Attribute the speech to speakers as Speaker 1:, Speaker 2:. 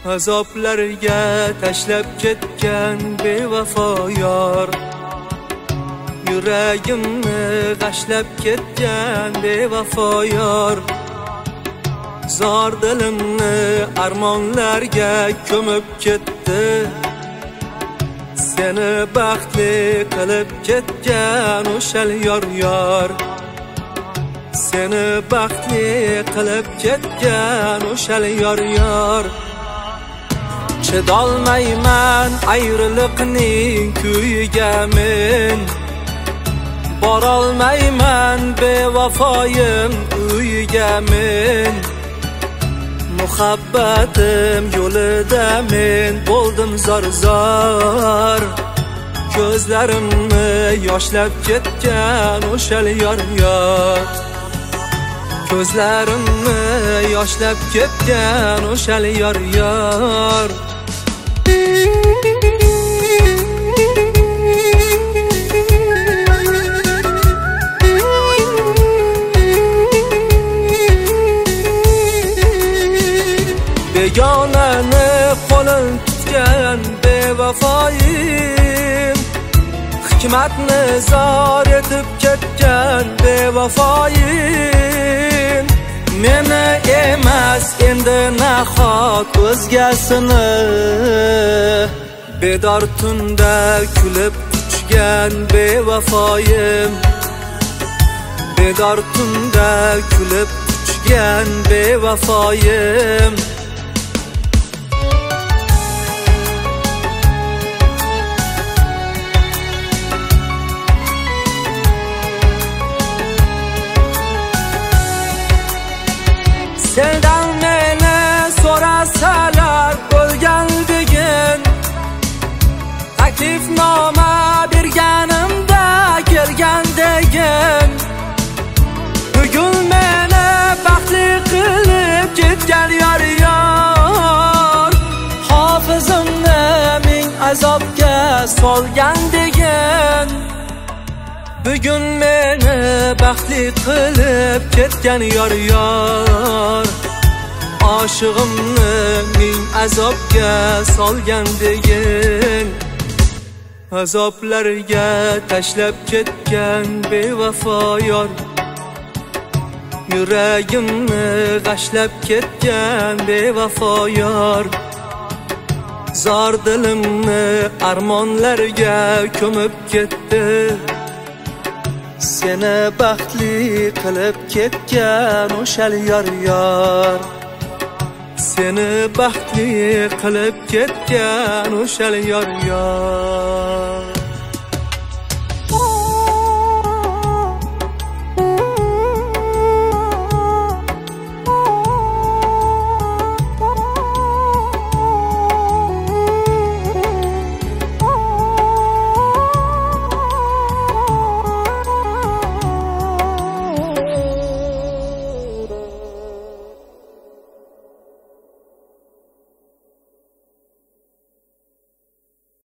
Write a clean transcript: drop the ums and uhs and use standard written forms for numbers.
Speaker 1: azoblarga tashlab ketgan bevafo yor, yuragimni g'ashlab ketgan bevafo yor, zor dilimni armonlarga ko'mib ketdi. Seni baxtli qilib ketgan o'shal yor, seni baxtli qilib ketgan o'shal yor. Chidolmayman ayriliqning kuyiga men, borolmayman bevafoyim uyiga men. Muhabbatim yo'lida men bo'ldim zor, ko'zlarimni yoshlab ketgan o'shal yor, ko'zlarimni yoshlab ketgan o'shal yor. Begonani qo'lin tutgan bevafoyim, hikmatni zor etib ketgan bevafoyim. Meni emas endi nahot o'zgasini, bedor tunda kulib tushgan bevafoyim, bedor tunda kulib tushgan bevafoyim. Sendan meni so'rasalar o'lganligin, taklifnoma berganimda kelgandagin. Bugun meni baxtli qilib ketgan yor, hofizimni ming azobga solgandagin. Bugun meni baxtli qilib ketgan yor, oshig'imni ming azobga solgandagin. Azoblarga tashlab ketgan bevafo yor, yuragimni g'ashlab ketgan bevafo yor, zor dilimni armonlarga ko'mib ketdi. Seni baxtli qilib ketgan o'shal yor, seni baxtli qilib ketgan o'shal yor.